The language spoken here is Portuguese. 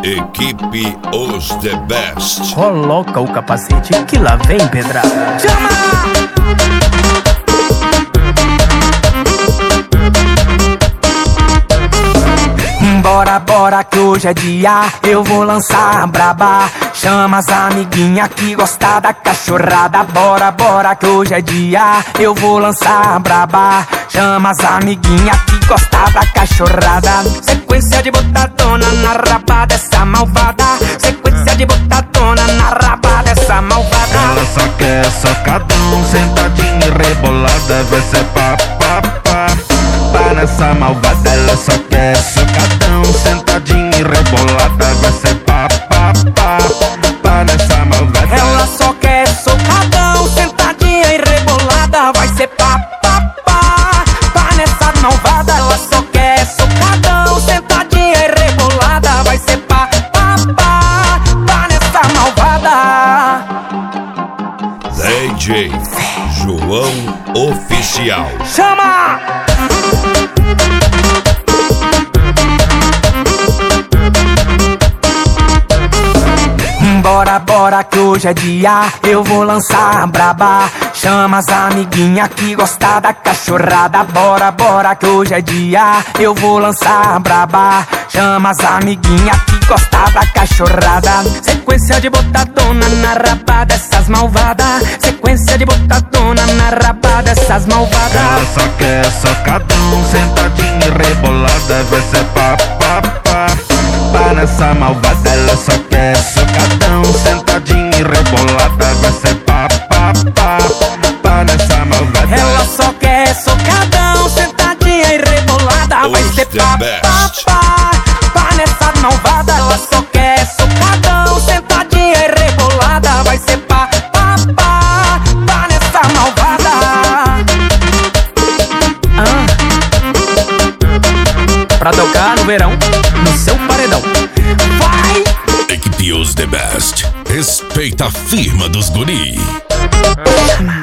Equipe Os The Best. Coloca o capacete que lá vem pedrada. Chama! Bora, bora que hoje é dia, eu vou lançar a braba. Chama as amiguinha que gosta da cachorrada. Bora, bora que hoje é dia, eu vou lançar a braba. Chama as amiguinha que gosta da cachorrada. Sequência de botadona na raba dessa malvada. Sequência de botadona na raba dessa malvada. Ela só quer socadão, sentadinha e rebolada. Vai ser pá, pá, pá, pá nessa malvada. Ela só quer socadão, sentadinha e rebolada. Vai ser pá, pá, pá, pá nessa malvada. Ela só quer socadão, sentadinha e rebolada. Vai ser pá, pá, pá, pá nessa malvada. Ela só quer socadão, sentadinha e rebolada. Vai ser pá, pá, pá, pá nessa malvada. DJ João Oficial. Chama! Bora, bora que hoje é dia, eu vou lançar a braba. Chama as amiguinha que gosta da cachorrada. Bora, bora que hoje é dia, eu vou lançar a braba. Chama as amiguinha que gosta da cachorrada. Sequência de botadona na raba dessas malvadas. Sequência de botadona na raba dessas malvadas. Ela só quer socadão, sentadinha e rebolada. Vai ser pá, pá, pá, pá nessa malvada. Ela só quer socadão, sentadinha e rebolada. Vai ser pá, pá, pá, pá nessa malvada. Ela só quer socadão, sentadinha e rebolada. Vai ser pá, pá, pá, pá nessa malvada. Ela só quer socadão, sentadinha e rebolada. Vai ser pá, pá, pá, pá nessa malvada. Pra tocar no verão, no seu paredão. Vai! Equipe Os The Best. Respeita a firma dos guri. Chama!